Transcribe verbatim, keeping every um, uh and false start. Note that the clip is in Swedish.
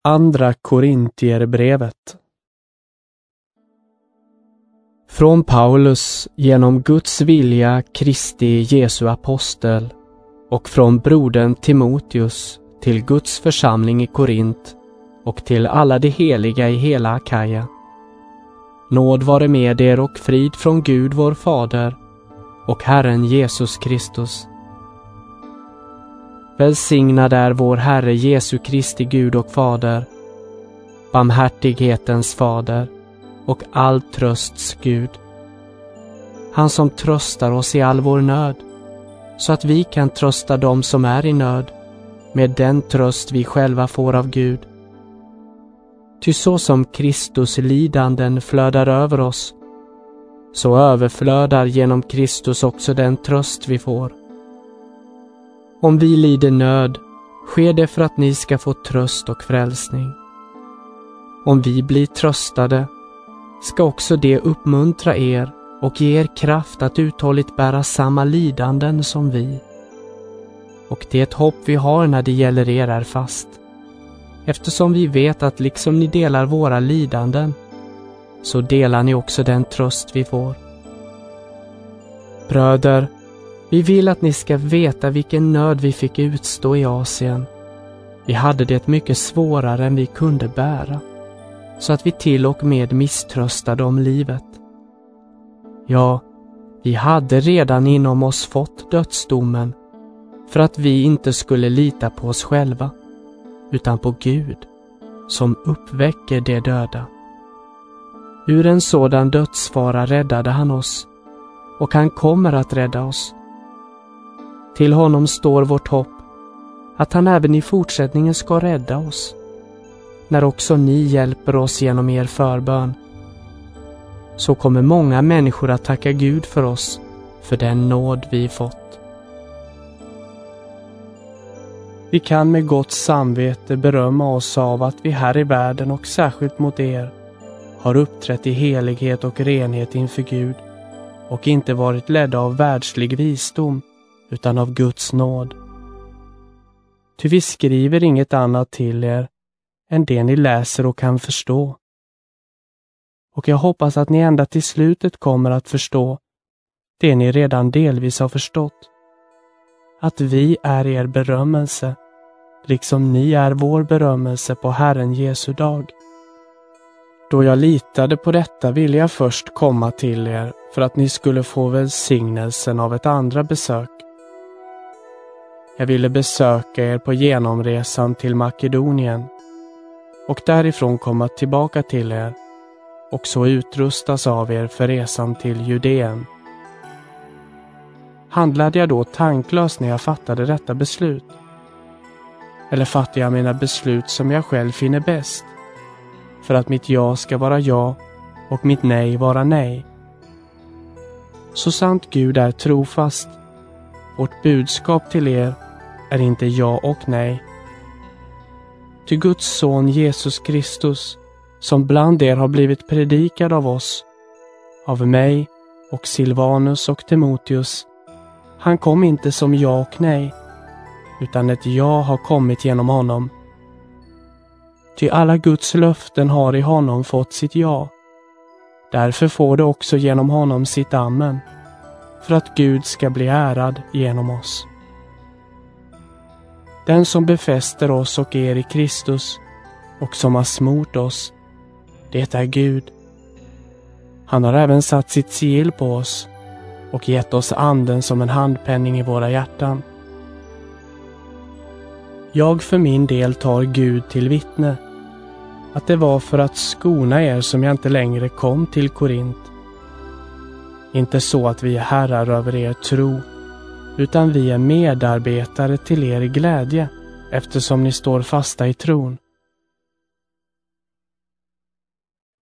Andra Korintierbrevet. Från Paulus, genom Guds vilja Kristi Jesu apostel, och från brodern Timoteus till Guds församling i Korint och till alla de heliga i hela Akaja. Nåd vare med er och frid från Gud vår Fader och Herren Jesus Kristus. Välsignad är vår Herre Jesu Kristi Gud och Fader, barmhärtighetens Fader och all trösts Gud. Han som tröstar oss i all vår nöd, så att vi kan trösta dem som är i nöd med den tröst vi själva får av Gud. Ty så som Kristus lidanden flödar över oss, så överflödar genom Kristus också den tröst vi får. Om vi lider nöd, sker det för att ni ska få tröst och frälsning. Om vi blir tröstade, ska också det uppmuntra er och ge er kraft att uthålligt bära samma lidanden som vi. Och det hopp vi har när det gäller er är fast, eftersom vi vet att liksom ni delar våra lidanden, så delar ni också den tröst vi får. Bröder, vi vill att ni ska veta vilken nöd vi fick utstå i Asien. Vi hade det mycket svårare än vi kunde bära, så att vi till och med misströstade om livet. Ja, vi hade redan inom oss fått dödsdomen, för att vi inte skulle lita på oss själva, utan på Gud, som uppväcker de döda. Ur en sådan dödsfara räddade han oss, och han kommer att rädda oss. Till honom står vårt hopp, att han även i fortsättningen ska rädda oss, när också ni hjälper oss genom er förbön. Så kommer många människor att tacka Gud för oss, för den nåd vi fått. Vi kan med gott samvete berömma oss av att vi här i världen och särskilt mot er har uppträtt i helighet och renhet inför Gud och inte varit ledda av världslig visdom utan av Guds nåd. Ty vi skriver inget annat till er än det ni läser och kan förstå. Och jag hoppas att ni ända till slutet kommer att förstå det ni redan delvis har förstått. Att vi är er berömmelse, liksom ni är vår berömmelse på Herren Jesu dag. Då jag litade på detta ville jag först komma till er för att ni skulle få välsignelsen av ett andra besök. Jag ville besöka er på genomresan till Makedonien och därifrån komma tillbaka till er och så utrustas av er för resan till Judeen. Handlade jag då tanklöst när jag fattade detta beslut? Eller fattade jag mina beslut som jag själv finner bäst, för att mitt ja ska vara ja och mitt nej vara nej? Så sant Gud är trofast, vårt budskap till er är inte ja och nej. Ty Guds son Jesus Kristus, som bland er har blivit predikad av oss, av mig och Silvanus och Timoteus, han kom inte som ja och nej, utan ett ja har kommit genom honom. Ty alla Guds löften har i honom fått sitt ja. Därför får det också genom honom sitt amen, för att Gud ska bli ärad genom oss. Den som befäster oss och er i Kristus och som har smort oss, det är Gud. Han har även satt sitt sigill på oss och gett oss anden som en handpenning i våra hjärtan. Jag för min del tar Gud till vittne, att det var för att skona er som jag inte längre kom till Korint. Inte så att vi är herrar över er tro, utan vi är medarbetare till er glädje, eftersom ni står fasta i tron.